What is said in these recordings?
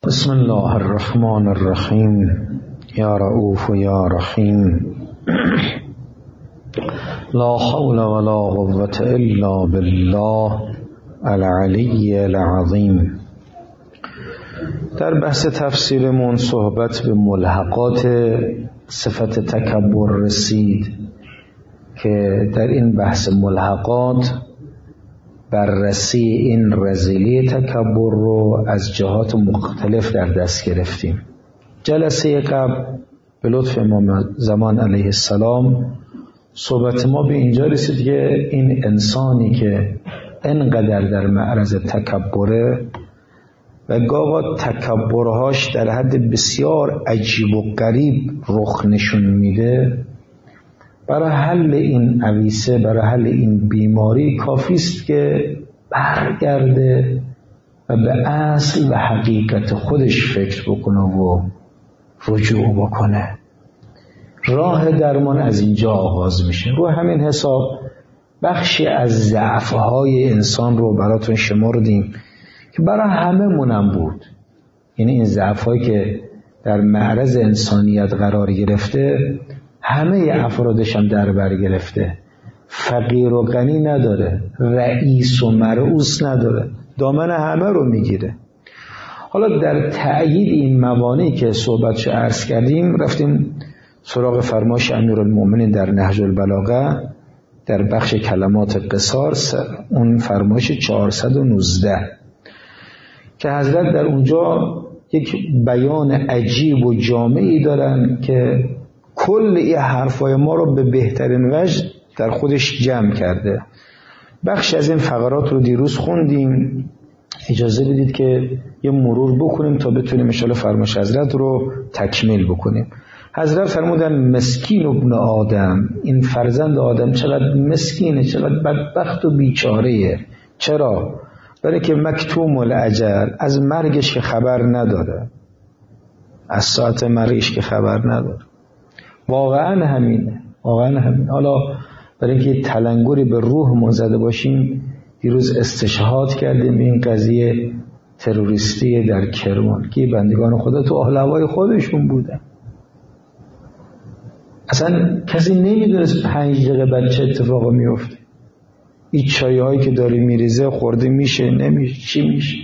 بسم الله الرحمن الرحیم یا رؤوف یا رحیم لا حول ولا قوة الا بالله العلی العظیم. در بحث تفسیرمون صحبت به ملحقات صفت تکبر رسید که در این بحث ملحقات بررسی این رذیلی تکبر رو از جهات مختلف در دست گرفتیم. جلسه قبل به لطف امام زمان علیه السلام صحبت ما به اینجا رسید که این انسانی که انقدر در معرض تکبره و گاهی تکبرهاش در حد بسیار عجیب و غریب رخ نشون میده، برای حل این عویسه، برای حل این بیماری کافی است که برگرده و به اصل و حقیقت خودش فکر بکنه و رجوع بکنه. راه درمان از اینجا آغاز میشه. رو همین حساب بخشی از ضعف‌های انسان رو براتون شمردیم که برای همه مونم بود. یعنی این ضعف‌هایی که در معرض انسانیت قرار گرفته همه افرادش هم در بر گرفته. فقیر و غنی نداره، رئیس و مرئوس نداره، دامن همه رو میگیره. حالا در تأیید این موانعی که صحبتشو عرض کردیم رفتیم سراغ فرمایش امیرالمومنین در نهج البلاغه در بخش کلمات قصار، اون فرمایش 419 که حضرت در اونجا یک بیان عجیب و جامعی دارن که کل این حرفای ما رو به بهترین وجه در خودش جمع کرده. بخش از این فقرات رو دیروز خوندیم، اجازه بدید که یه مرور بکنیم تا بتونیم انشاءالله فرمایش حضرت رو تکمیل بکنیم. حضرت فرمودن مسکین ابن آدم، این فرزند آدم چقدر مسکینه، چقدر بدبخت و بیچارهه. چرا؟ برای که مکتوم الاجل، از مرگش که خبر نداره، از ساعت مرگش که خبر نداره. واقعا همینه، واقعا همین. حالا برای اینکه تلنگری به روح زده باشیم، دیروز استشهاد کردیم این قضیه تروریستی در کرمان که بندگان خدا تو اهل هوای خودشون بودن. اصلا کسی نمیدونست 5 دقیقه بعد چه اتفاقی میفته. این چایهایی که داره میریزه خورده میشه نمیشه، چی میشه؟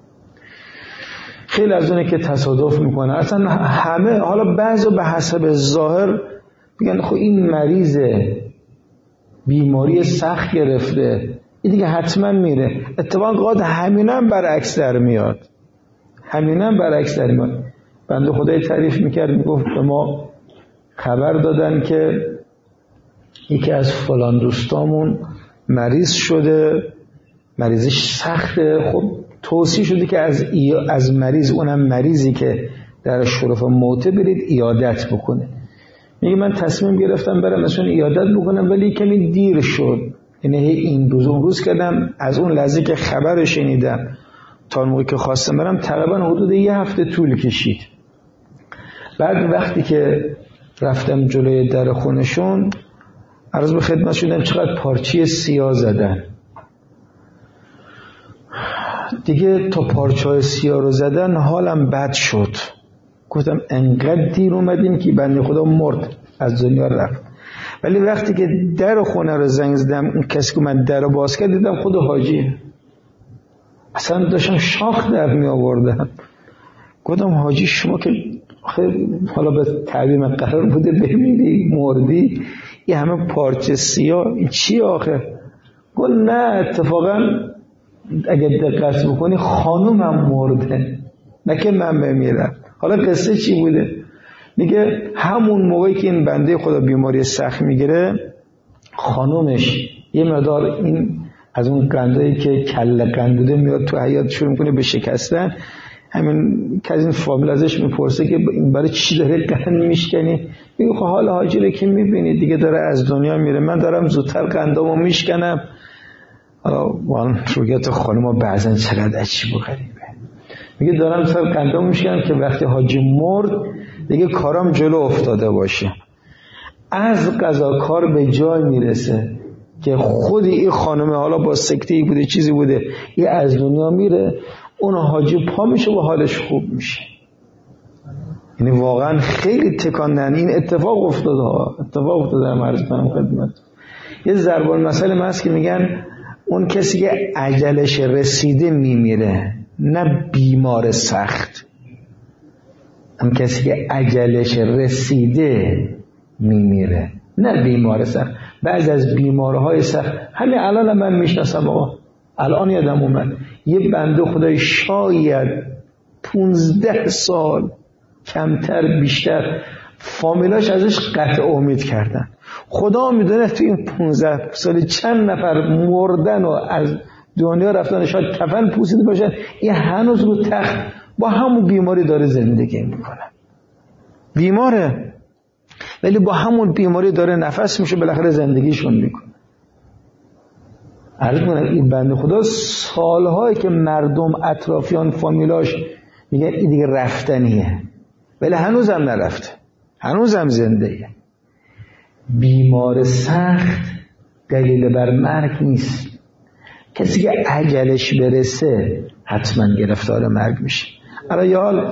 خیلی از اونه که تصادف میکنه. اصلا همه، حالا بعضی به حسب ظاهر میگن خب این مریضه، بیماری سخت گرفته، این دیگه حتما میره. اتفاقا همینم برعکس در میاد، همینم برعکس در میاد. بنده خدای تعریف میکرد، میگفت به ما خبر دادن که یکی از فلان دوستامون مریض شده، مریضش سخته. خب توصیه شده که از مریض، اونم مریضی که در شرف موته، برید عیادت بکنه. میگه من تصمیم گرفتم برم مثلا عیادت بکنم ولی کمی دیر شد. یعنی این روز اون روز کردم، از اون لحظه که خبر شنیدم تا موقعی که خواستم برم تقریبا حدود 1 هفته طول کشید. بعد وقتی که رفتم جلوی در خونشون عرض به خدمت شدم چقدر پارچه سیاه زدن. دیگه تا پارچه‌های سیاه رو زدن حالم بد شد. گفتم انقدر دیر اومدیم که بنده خدا مرد، از دنیا رفت. ولی وقتی که در خونه رو زنگ زدم، اون کسی که من در رو باز کرد دیدم خود حاجیه. اصلا داشتم شاخ در می آوردم. گفتم حاجی شما که حالا به تعبیم قرار بوده بمیری، مردی، این همه پارچه سیاه این چی آخه؟ گفت نه اتفاقا اگه دقت بکنی خانومم مرده، نه که من بمیرم. حالا قصه چی بوده؟ میگه همون موقعی که این بنده خدا بیماری سخت میگیره، خانومش یه مقدار این از اون قندایی که کله قند بوده میاد تو حیاط شروع میکنه به شکستن. همین که از این فامیل ازش میپرسه که این برای چی داره قند میشکنی؟ میگه خب حال حاجی رو که میبینی دیگه داره از دنیا میره، من دارم زودتر قندامو میشکنم. حالا رویت خانم بعضن چقدر عجیب و غریبه. میگه دارم سر قندامو میشکنم که وقتی حاجی مرد دیگه کارم جلو افتاده باشه. از قضا کار به جای میرسه که خود این خانم حالا با سکته‌ای بوده چیزی بوده، این از دنیا میره، اون حاجی پا میشه و حالش خوب میشه. یعنی واقعا خیلی تکاندن. این اتفاق افتاده هم عرض کنم خدمت. یه ضرب المثل هست که میگن اون کسی که اجلش رسیده میمیره، نه بیمار سخت. اون کسی که اجلش رسیده میمیره، نه بیمار سخت. بعضی از بیمارهای سخت همین الان من میشناسم آقا، الان یادم اومد یه بنده خدای شاید 15 سال کمتر بیشتر فامیلاش ازش قطع امید کردن. خدا میدونه تو این 15 سال چند نفر مردن و از دنیا رفتن، شاید کفن پوسیده باشن، این هنوز رو تخت با همون بیماری داره زندگی میکنه. بیماره ولی با همون بیماری داره نفس میشه، بالاخره زندگیشون میکنه. عرض کنم این بنده خدا سالهایی که مردم اطرافیان فامیلاش میگن این دیگه رفتنیه، ولی هنوزم نرفته، هنوزم زندهیه. بیمار سخت دلیل بر مرگ نیست. کسی که اجلش برسه حتما گرفتار مرگ میشه. الان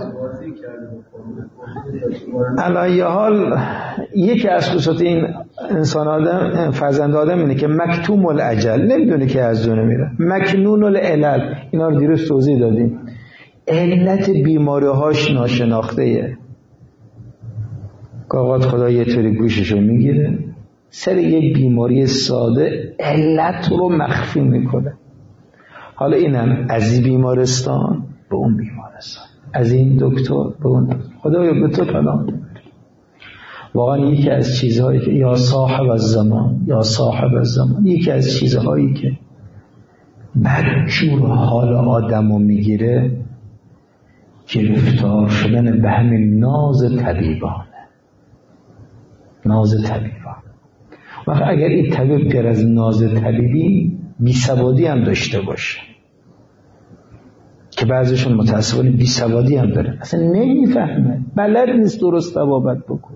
یه حال یکی از خصوصات این انسان آدم فرزند آدم اینه که مکتوم الاجل، نمیدونه که از دنیا میره. مکنون العلل، اینا رو دیروز توضیح دادیم. علت بیماری‌هاش ناشناخته‌ایه. گاهات خدا یه طوری گوششو میگیره، سر یک بیماری ساده علت رو مخفی میکنه. حالا اینم از این بیمارستان به اون بیمارستان، از این دکتر به اون دکتر. خدایا به تو پناه ببر. واقعا یکی از چیزهایی که یا صاحب الزمان یکی از چیزهایی که بدجور حال آدمو میگیره گرفتار شدن به همین ناز طبیبان. وقت اگر این طبیب غیر از ناز طبیبی بیسوادی هم داشته باشه، که بعضیشون متاسفانه بیسوادی هم داره، اصلا نمیفهمه، بلد نیست درست طبابت بکنه.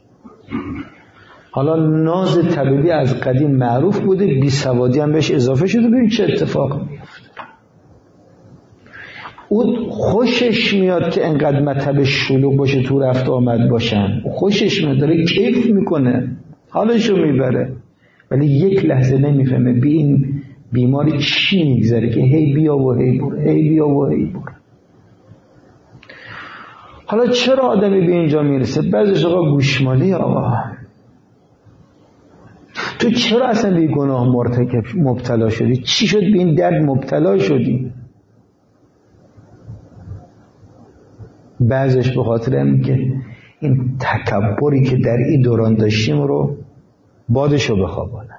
حالا ناز طبیبی از قدیم معروف بوده، بیسوادی هم بهش اضافه شده. ببین چه اتفاق میفته. اون خوشش میاد که انقدر مطب شلوغ باشه، تو رفت آمد باشن، خوشش میاد، داره کیف میکنه، حالشو میبره، ولی یک لحظه نمیفهمه به این بیماری چی میگذره که هی بیا و هی بره. حالا چرا آدمی به اینجا میرسه؟ بعضیش آقا گوشمالی. آقا تو چرا اصلا به گناه مبتلا شدی؟ چی شد به این درد مبتلا شدی؟ بعضش به خاطر این که این تکبری که در این دوران داشتیم رو بادشو بخوابانه.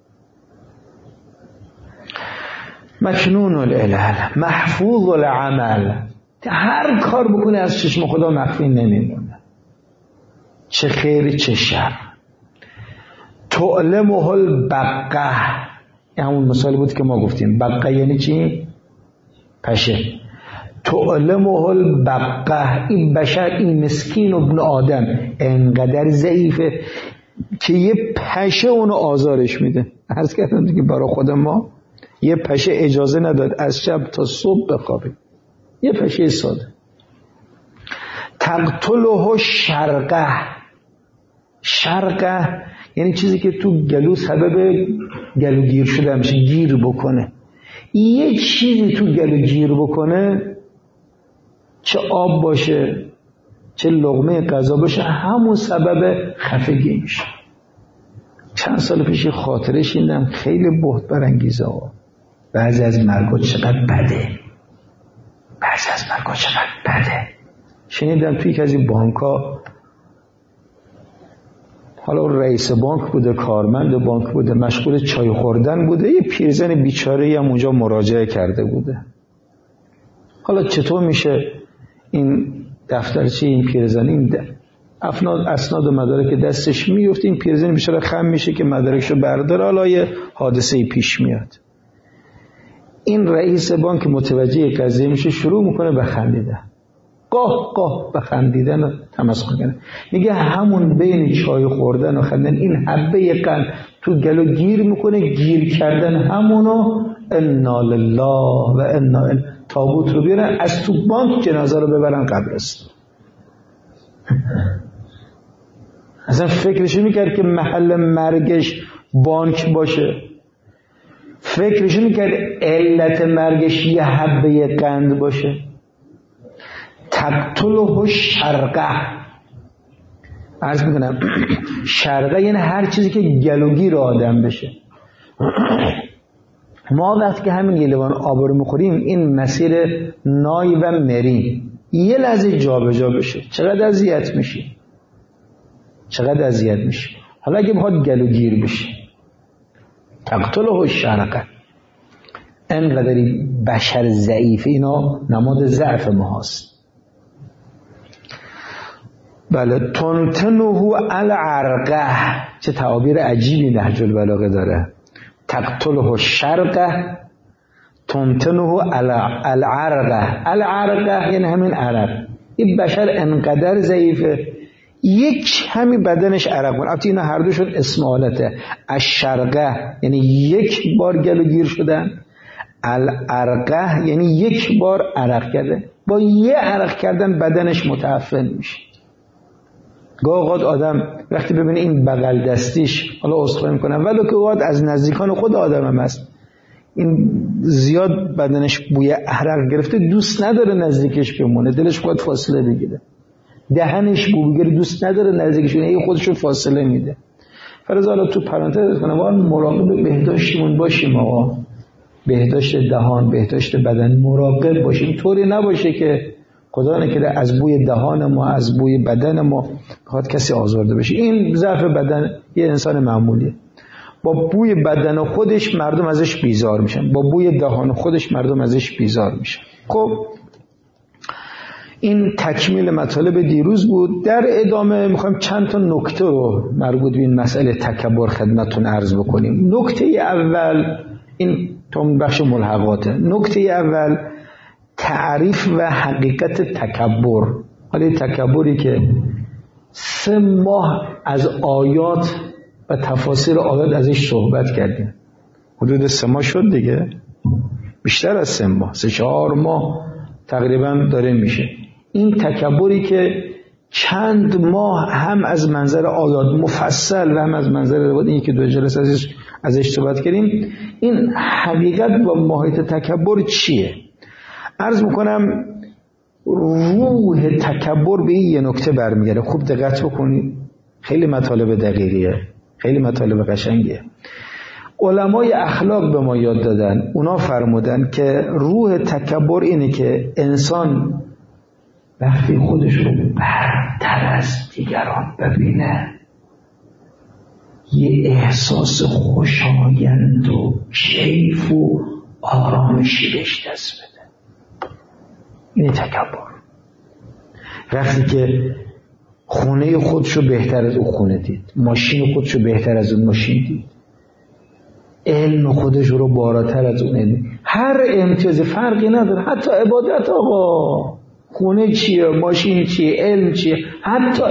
مکنون العلل محفوظ العمل، هر کار بکنه از چشم خدا مخفی نمیمونه، چه خیر چه شر. تعلمه البقه، همون مثال بود که ما گفتیم. بقه یعنی چی؟ پشه. تعلمه البقه، این بشر، این مسکین ابن آدم انقدر ضعیفه که یه پشه اونو آزارش میده. عرض کردم دیگه برای خود ما یه پشه اجازه نداد از شب تا صبح بخوابه، یه پشه ساده. تقتله شرقه یعنی چیزی که تو گلو سبب گلوگیر شده میشه، گیر بکنه. یه چیزی تو گلو گیر بکنه، چه آب باشه چه لقمه غذا باشه، همون سبب خفگی میشه. چند سال پیش خاطره شنیدم خیلی بهت برانگیزه. بعضی از مرگا چقدر بده. شنیدم توی یکی از این بانک‌ها، حالا رئیس بانک بوده، کارمند بانک بوده، مشغول چای خوردن بوده، یه پیرزن بیچاره‌ای هم اونجا مراجعه کرده بوده. حالا چطور میشه این دفترچه این پیرزن، این اسناد و مدارک دستش میفته، این پیرزن بیچاره خم میشه که مدارکشو برداره، حالا یه حادثه پیش میاد. این رئیس بانک متوجه قضیه میشه، شروع میکنه به خندیدن، قاه به خندیدن و تمسخر کردن. میگه همون بین چای خوردن و خندن این حبه قند تو گلو گیر میکنه، گیر کردن همونو انا لله و انا الیه. تابوت رو بیارن، از تو بانک جنازه رو ببرن قبرستان. اصلا فکرش میکرد که محل مرگش بانک باشه؟ فکرش میکرد علت مرگش یه حبه قند باشه؟ تقتله شرقه. عرض میکنم شرقه یعنی هر چیزی که گلوگیر آدم بشه. ما وقتی که همین یه لیوان آب رو میخوریم، این مسیر نای و مری یه لحظه جا به جا بشه، چقدر اذیت میشی، چقدر اذیت میشی. حالا اگه بخواد گلوگیر بشه، تقتله شرقه. انقدری بشر ضعیف، اینا نماد ضعف ما هست. بله، تنتنه العرقه، چه تعابیر عجیبی نهج البلاغه داره. تقتله شرقه، تنتنه العرقه. العرقه یعنی همین عرق. این بشر انقدر ضعیفه، یک همین بدنش عرق بود. البته اینا هر دوشون اسم آلته. الشرقه یعنی یک بار گلوگیر شدن، العرقه یعنی یک بار عرق کرده. با یه عرق کردن بدنش متعفن میشه. گاه اوقات آدم وقتی ببینه این بغل دستیش، حالا عذرخواهی میکنم ولو که اوقات از نزدیکان خود آدم هم هست، این زیاد بدنش بوی عرق گرفته، دوست نداره نزدیکش بمونه، دلش خود فاصله بگیره. دهنش بو بگیره، دوست نداره نزدیکش بمونه، این خودشو فاصله میده. فرض حالا تو پرانتز کنم، ما مراقب بهداشتمون باشیم آقا. بهداشت دهان، بهداشت بدن مراقب باشیم. طوری نباشه که خدا نکرده از بوی دهان ما، از بوی بدن ما بخواد کسی آزرده بشه. این ضعف بدن یه انسان معمولیه. با بوی بدن خودش مردم ازش بیزار میشن، با بوی دهان خودش مردم ازش بیزار میشن. خب این تکمیل مطالب دیروز بود. در ادامه میخوایم چند تا نکته رو مربوط به این مسئله تکبر خدمتتون عرض بکنیم. نکته اول، این تو بخش ملحقاته. نکته اول تعریف و حقیقت تکبر. حالا تکبری که 3 ماه از آیات و تفاسیر آیات ازش صحبت کردیم، حدود 3 ماه شد دیگه، بیشتر از 3 ماه، 3-4 ماه تقریبا داره میشه. این تکبری که چند ماه هم از منظر آیات مفصل و هم از منظر روایات، این که 2 جلسه ازش صحبت کردیم، این حقیقت و ماهیت تکبر چیه؟ عرض میکنم روح تکبر به این یه نکته برمیگرده. خوب دقت بکنید، خیلی مطالب دقیقیه، خیلی مطالب قشنگیه. علمای اخلاق به ما یاد دادن، اونا فرمودن که روح تکبر اینه که انسان وقتی خودش رو برتر از دیگران ببینه، یه احساس خوشایند و کیف و آرامشی بهش دست بده. این تکبر. وقتی که خونه خودشو بهتر از اون خونه دید، ماشین خودشو بهتر از اون ماشین دید، علم خودش رو بالاتر از اون علم، هر امتیاز فرقی نداره. حتی عبادت آقا، خونه چیه، ماشین چیه، علم چیه، حتی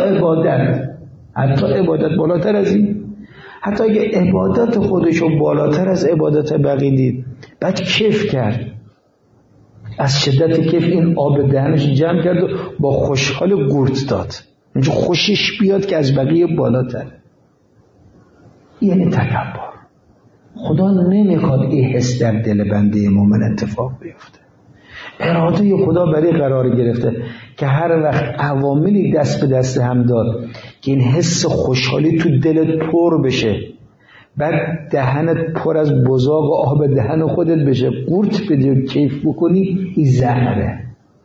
عبادت بالاتر از این. حتی اگه عبادت خودشو بالاتر از عبادت بقیه دید، بعد کیف کرد، از شدت کیف این آب دهنش جمع کرد و با خوشحال گورت داد، اینجا خوشش بیاد که از بقیه بالاتر. یعنی تکبر. خدا نمیخواد این حس در دل بنده مومن اتفاق بیفته. اراده خدا برای قرار گرفته که هر وقت عواملی دست به دست هم داد که این حس خوشحالی تو دلت پر بشه، بعد دهنت پر از بزاق و آب دهن خودت بشه، قورت بدی و کیف بکنی، این زهره،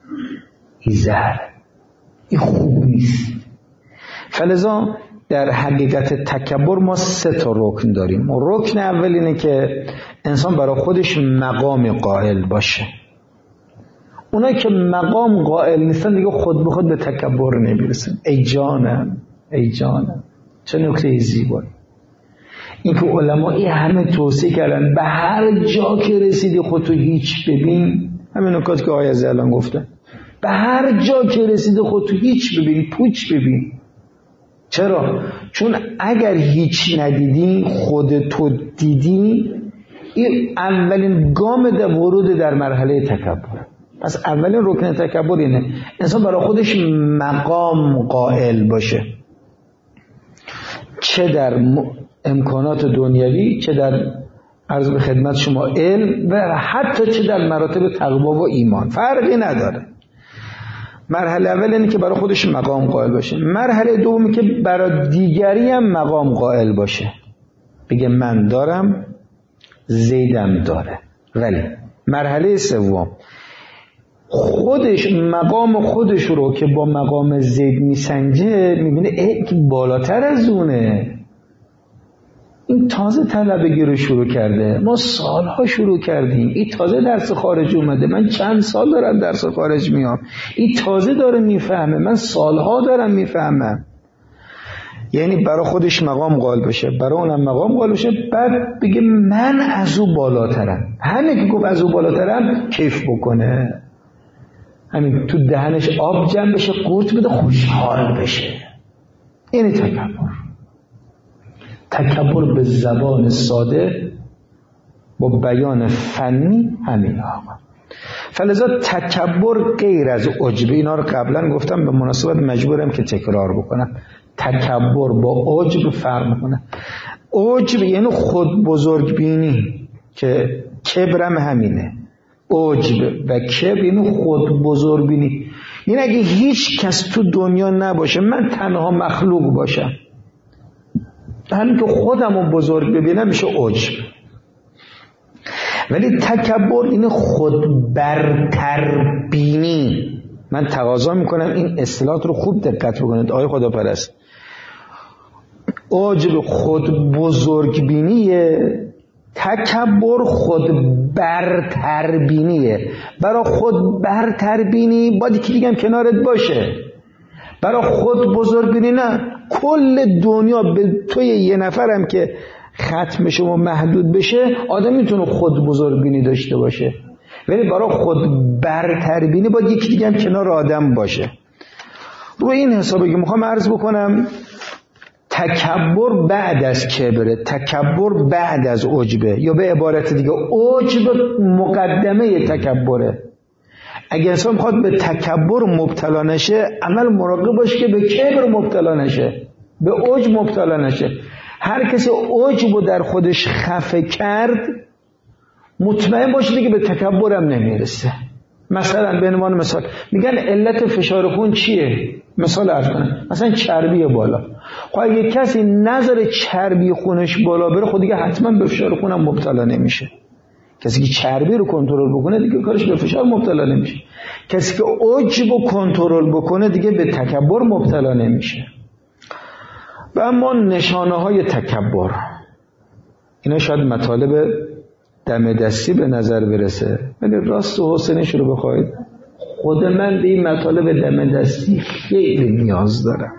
این خوب نیست. فلذا در حقیقت تکبر ما 3 تا رکن داریم. رکن اول اینه که انسان برای خودش مقام قائل باشه. اونایی که مقام قائل نیستن دیگه خود به خود به تکبر نمیرسن. ای جانم چه نکته زیبایی. این که علماء همه توصیه کردن به هر جا که رسیدی خودتو هیچ ببین. همین نکات که آیه الان گفتن، به هر جا که رسیدی خودتو هیچ ببین، پوچ ببین. چرا؟ چون اگر هیچ ندیدی، خودتو دیدی، این اولین گام در ورود در مرحله تکبر. پس اولین رکن تکبر اینه انسان برای خودش مقام قائل باشه، چه در امکانات دنیوی، چه در عرض به خدمت شما علم و حتی چه در مراتب تقوا و ایمان، فرقی نداره. مرحله اول اینه که برای خودش مقام قائل باشه. مرحله دومی که برای دیگری هم مقام قائل باشه، بگه من دارم، زیدم داره. ولی مرحله سوم خودش مقام خودش رو که با مقام زید میسنجه، میبینه که بالاتر از اونه، این تازه طلبگی رو شروع کرده، ما سالها شروع کردیم، این تازه درس خارج اومده، من چند سال دارم درس خارج میام، این تازه داره میفهمه، من سالها دارم میفهمم. یعنی برای خودش مقام قائل بشه، برای اونم مقام قائل بشه، بعد بگه من از او بالاترم. همه که گفت از او بالاترم کیف بکنه، همین تو دهنش آب جمع بشه، قورت بده، خوشحال بشه. این تکبر به زبان ساده با بیان فنی همین آقا. فلذا تکبر غیر از عجب، اینا رو قبلا گفتم، به مناسبت مجبورم که تکرار بکنم. تکبر با عجب فرق میکنه. عجب یعنی خود بزرگ بینی، که کبرم همینه. عجب و کبر یعنی خود بزرگ بینی، یعنی اگه هیچ کس تو دنیا نباشه، من تنها مخلوق باشم، همین که خودم رو بزرگ ببینم، میشه عجب. ولی تکبر این خود برتر بینی. من تقاضا میکنم این اصطلاحات رو خوب دقت بکنید آقای خداپرست. عجب خود بزرگ بینیه، تکبر خود برتر بینیه. برای خود برتر بینی باید که دیگه هم کنارت باشه. برای خود بزرگ بینی نه، کل دنیا به توی یه نفرم که ختم شما محدود بشه، آدم میتونه خود بزرگ بینی داشته باشه. ولی برای خود برتر بینی باید یکی دیگه هم کنار آدم باشه. رو این حسابه که میخوام عرض بکنم، تکبر بعد از کبره، تکبر بعد از عجبه، یا به عبارت دیگه عجب مقدمه تکبره. اگه انسان میخواد به تکبر مبتلا نشه، اول مراقب باشه که به کبر مبتلا نشه، به عجب مبتلا نشه. هر کسی عجب رو در خودش خفه کرد، مطمئن باشه دیگه به تکبر هم نمیرسه. مثلا به عنوان مثال میگن علت فشار خون چیه؟ مثال عرض کنم، مثلا چربی بالا. خب اگه کسی نذاره چربی خونش بالا بره، خود دیگه حتما به فشار خون هم مبتلا نمیشه. کسی که چربی رو کنترل بکنه دیگه کارش به فشار مبتلا نمیشه. کسی که عجب رو کنترل بکنه دیگه به تکبر مبتلا نمیشه. و اما نشانه های تکبر، اینا شاید مطالب دم دستی به نظر برسه، ولی راست و حسنش رو بخواید، خود من به این مطالب دم دستی خیلی نیاز دارم.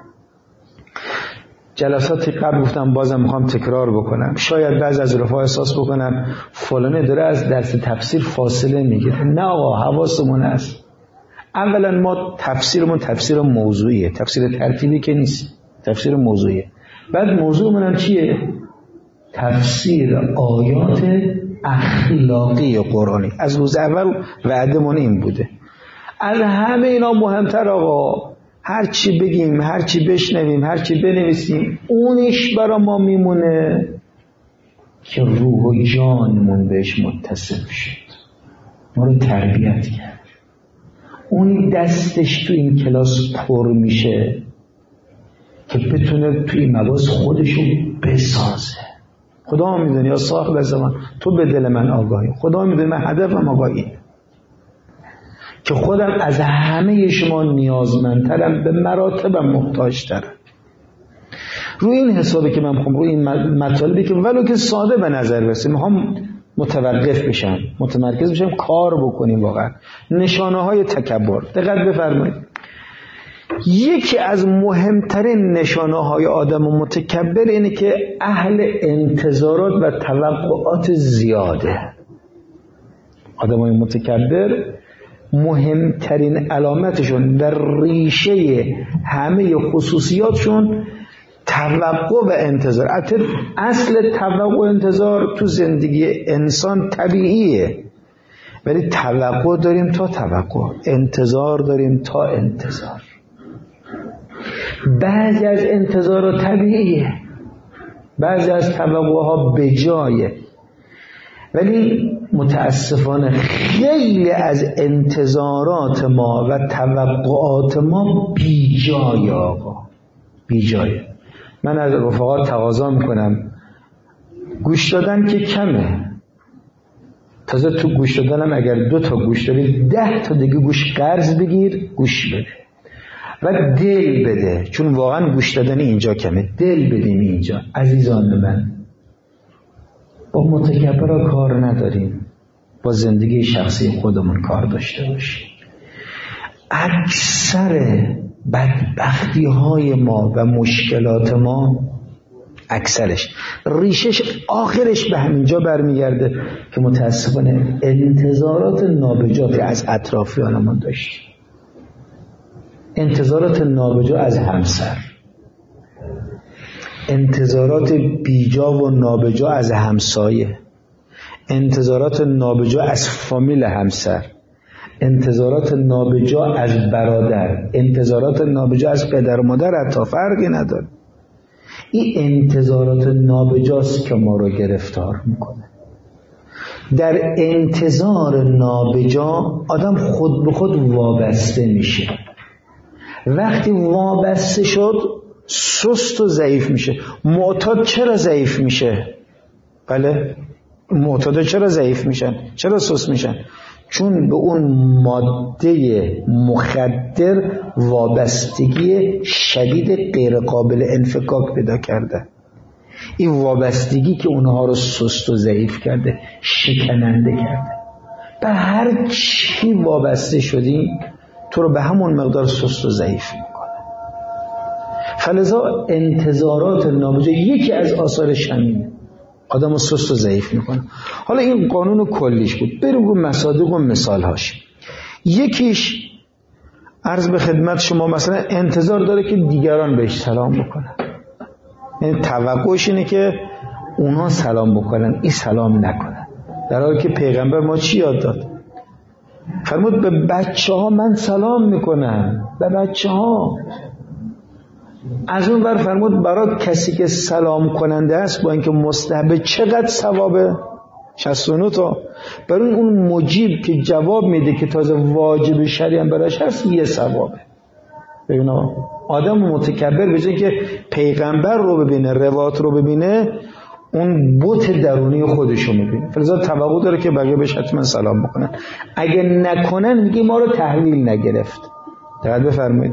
جلساتی قبل گفتم، بازم میخوام تکرار بکنم. شاید بعض از رفاق احساس بکنن فلانه داره از درس تفسیر فاصله میگیره. نه آقا، حواسمون هست. اولا ما تفسیرمون تفسیر موضوعیه، تفسیر ترتیبی که نیست، تفسیر موضوعیه. بعد موضوعمون هم چیه؟ تفسیر آیات اخلاقی قرآنی. از روز اول وعدمون این بوده. از همه اینا مهمتر آقا، هر چی بگیم، هر چی بشنویم، هر چی بنویسیم، اونش برا ما میمونه که روح و جانمون بهش متصل شد، ما رو تربیت کرد. اون دستش تو این کلاس پر میشه که بتونه تو این مباحث خودشو بسازه. خدا میدونه یا صاحب زمان، تو به دل من آگاهی. خدا میدونه من هدفم آگاهی، که خودم از همه شما نیازمندترم، به مراتبم محتاجترم. روی این حسابی که من میخوام، روی این مطالبی که ولو که ساده به نظر برسه، میخوام متوقف بشم، متمرکز بشم، کار بکنیم. واقعا نشانه های تکبر، دقت بفرمایید. یکی از مهمترین نشانه های آدم متکبر اینه که اهل انتظارات و توقعات زیاده. آدم های متکبر مهمترین علامتشون در ریشه همه خصوصیاتشون توقع و انتظار. اصل توقع و انتظار تو زندگی انسان طبیعیه. ولی توقع داریم تا توقع، انتظار داریم تا انتظار. بعضی از انتظارات طبیعیه، بعضی از توقعها بجایه، ولی متاسفانه خیلی از انتظارات ما و توقعات ما بیجایه. آقا بیجایه. من از رفقات تقاضا میکنم گوش دادن که کمه، تازه تو گوش دادنم اگر 2 تا گوش داری 10 تا دیگه گوش قرض بگیر، گوش بده و دل بده، چون واقعا گوش دادن اینجا کمه. دل بدیم اینجا. عزیزان من، با متکبرها کار نداریم، با زندگی شخصی خودمون کار داشته باشیم. اکثر بدبختی های ما و مشکلات ما، اکثرش ریشش آخرش به همینجا برمیگرده که متاسفانه انتظارات نابجاتی از اطرافیانمون داشتیم. انتظارات نابجا از همسر، انتظارات بیجا و نابجا از همسایه، انتظارات نابجا از فامیل همسر، انتظارات نابجا از برادر، انتظارات نابجا از پدر و مادر، حتی فرقی نداره. این انتظارات نابجاست که ما رو گرفتار میکنه. در انتظار نابجا آدم خود به خود وابسته میشه. وقتی وابسته شد سست و ضعیف میشه. معتاد چرا ضعیف میشه؟ بله، معتاد چرا ضعیف میشن؟ چرا سست میشن؟ چون به اون ماده مخدر وابستگی شدید غیر قابل انفکاک پیدا کرده. این وابستگی که اونها رو سست و ضعیف کرده، شکننده کرده. به هر چی وابسته شدی تو رو به همون مقدار سست و ضعیف میکنه. فلذا انتظارات نابجا یکی از آثارش همینه، آدم رو سست و ضعیف میکنه. حالا این قانون کلیش بود، بریم رو مصادیق و مثالهاش. یکیش عرض به خدمت شما، مثلا انتظار داره که دیگران بهش سلام بکنن، یعنی توقعش اینه که اونا سلام بکنن، این سلام نکنن. در حالی که پیغمبر ما چی یاد داد؟ فرمود به بچه ها من سلام میکنم، به بچه ها. از اون ور فرمود برای کسی که سلام کننده است با اینکه مستحبه چقدر ثوابه؟ 69 تا. برای اون مجیب که جواب میده که تازه واجب شرعی هم براش هست یه ثوابه. ببین آدم متکبر به جای که پیغمبر رو ببینه، روایات رو ببینه، اون بت درونی خودشو میبینه. فلذا توقع داره که بقیه بهش حتما سلام بکنن. اگه نکنن میگه ما رو تحویل نگرفت. دقت بفرمایید.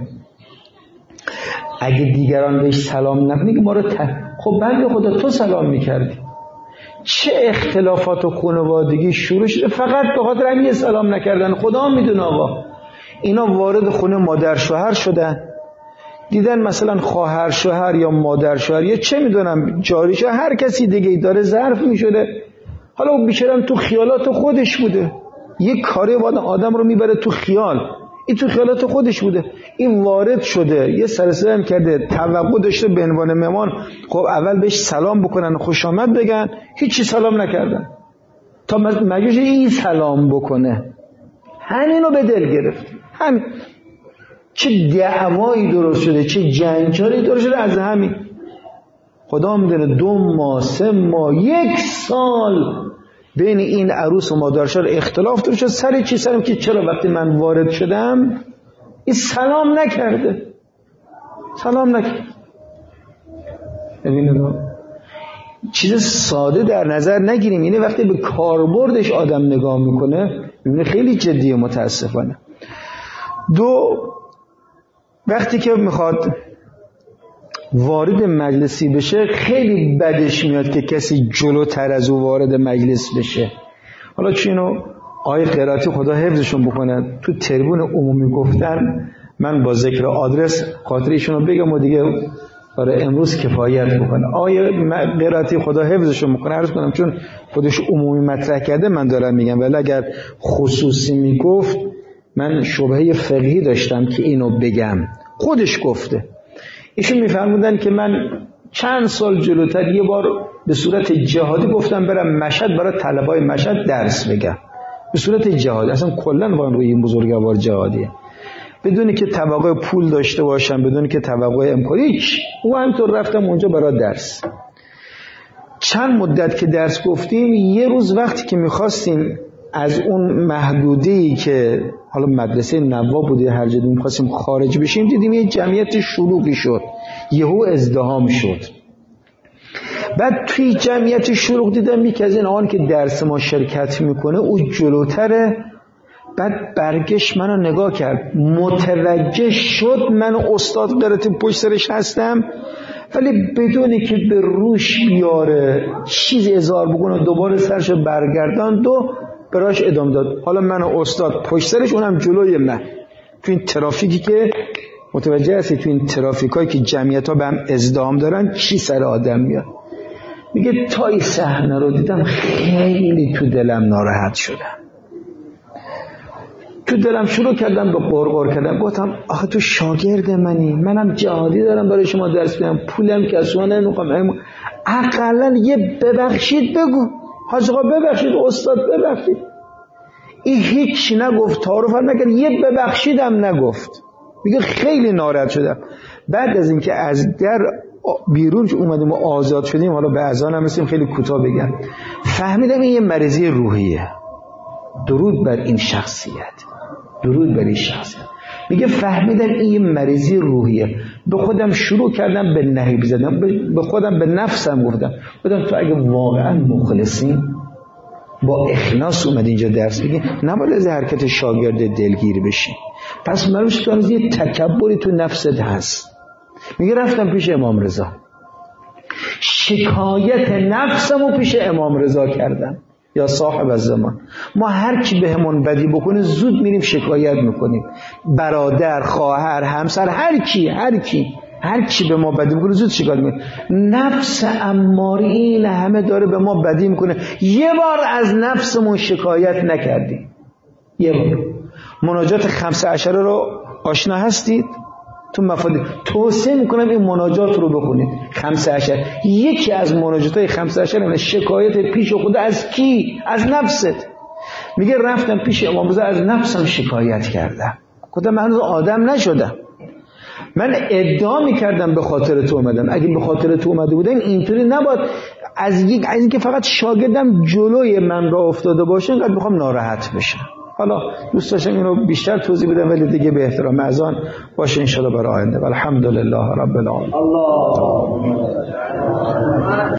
اگه دیگران بهش سلام نکنن ما رو خب بنده خدا تو سلام میکردی. چه اختلافات و خانوادگی شروع شده فقط به خاطر همین سلام نکردن. خدا میدونه آقا. اینا وارد خونه مادر شوهر شدن، دیدن مثلا خواهر شوهر یا مادر شوهر یا چه میدونم جاری شوهر هر کسی دیگه داره ظرف میشده، حالا اون بیچارم تو خیالات خودش بوده، یک کاری آدم رو میبره تو خیال، این تو خیالات خودش بوده، این وارد شده یه سرسره هم کرده، توقع داشته به عنوان مهمان خب اول بهش سلام بکنن، خوش آمد بگن، هیچی سلام نکردن تا مجبور این سلام بکنه. همینو به دل گرفت. همین چه دعوایی درست شده، چه جنجالی درست شده از همین. خدا میدونه 2 ماه 3 ماه 1 سال بین این عروس و مادر شوهر اختلاف درست شد. سر چی؟ سرم که چرا وقتی من وارد شدم این سلام نکرده، سلام نکرد. ببینید چیز ساده در نظر نگیریم، اینه وقتی به کاربردش آدم نگاه میکنه ببینید خیلی جدیه. متاسفانه 2 وقتی که میخواد وارد مجلسی بشه خیلی بدش میاد که کسی جلوتر از او وارد مجلس بشه. حالا چینو آیه قرائتی خدا حفظشون بکنه تو تریبون عمومی گفتن، من با ذکر آدرس خاطر ایشونو بگم و دیگه برای امروز کفایت بکنه. آیه قرائتی خدا حفظشون بکنه عرض کنم، چون خودش عمومی مطرح کرده من دارم میگم، ولی اگر خصوصی میگفت من شبهه فقهی داشتم که اینو بگم. خودش گفته. ایشون میفرمودن که من چند سال جلوتر یه بار به صورت جهادی گفتم برم مشهد برای طلبای مشهد درس بگم. به صورت جهاد، اصلا کلا واقعا روی این بزرگوار جهادیه، بدونی که توقع پول داشته باشم، بدونی که توقع امکانی، او همینطور رفتم اونجا برای درس. چند مدت که درس گفتیم، یه روز وقتی که میخواستیم از اون محدوده‌ای که حالا مدرسه نواب بوده هر جا میخواستیم خارج بشیم، دیدیم یه جمعیت شلوغی شد، یهو ازدحام شد. بعد توی جمعیت شلوغ دیدم یکی از این آن که درس ما شرکت میکنه او جلوتره. بعد برگشت منو نگاه کرد، متوجه شد من استاد قرائت پشت سرش هستم، ولی بدونی که به روش بیاره چیزی اظهار بکنه دوباره سرشو برگرداند و براش ادامه داد. حالا من استاد پشت سرش، اونم جلوی من، تو این ترافیکی که متوجه هستی، تو این ترافیکایی که جمعیت ها به هم ازدحام دارن چی سر آدم میاد. میگه تا این صحنه رو دیدم خیلی تو دلم ناراحت شدم، تو دلم شروع کردم به قرقر کردم، گفتم آخه تو شاگرد منی، منم جهادی دارم برای شما درس میدم، پولم که از شما نمیخوام، اقلا یه ببخشید بگو، حاج آقا ببخشید، استاد ببخشید. این هیچی نگفت، تعارف هم نکرد، یه ببخشیدم نگفت. میگه خیلی ناراحت شدم. بعد از اینکه از در بیرون اومدیم و آزاد شدیم، حالا به اذان هم رسیدیم، خیلی کوتاه بگم، فهمیدم این یه مریضی روحیه. درود بر این شخصیت، درود بر این شخصیت. میگه فهمیدم این یه مریضی روحیه. به خودم شروع کردم به نهیب زدم، به خودم، به نفسم گفتم تو اگه واقعا مخلصی، با اخلاص اومد اینجا درس بگی، نباید از حرکت شاگرد دلگیر بشی. پس معلومه که تو یه تکبری تو نفست هست. میگه رفتم پیش امام رضا، شکایت نفسمو پیش امام رضا کردم. یا صاحب الزمان، ما هر کی بهمون بدی بکنه زود میریم شکایت میکنیم، برادر، خواهر، همسر، هر کی به ما بدی میکنه زود شکایت میکنیم. نفس اماره این همه داره به ما بدی میکنه، یه بار از نفسمون شکایت نکردیم. یه بار مناجات 5 عشره رو آشنا هستید؟ تو مفاهیم توصیه میکنم این مناجات رو بخونید. 5 عشره، یکی از مناجاتای 5 عشره شکایت پیش خدا از کی؟ از نفست. میگه رفتم پیش امام رضا، از نفسم شکایت کردم، گفتم من هنوز آدم نشدم، من ادعا میکردم به خاطر تو اومدم، اگه به خاطر تو اومده بودم اینطوری نباید از اینکه فقط شاگردم جلوی من را افتاده باشه اینقدر میخوام ناراحت بشم. حالا دوست داشتم اینو بیشتر توضیح بدم، ولی دیگه به احترام اذان باشه ان شاء الله برای آینده. الحمدلله رب العالمین.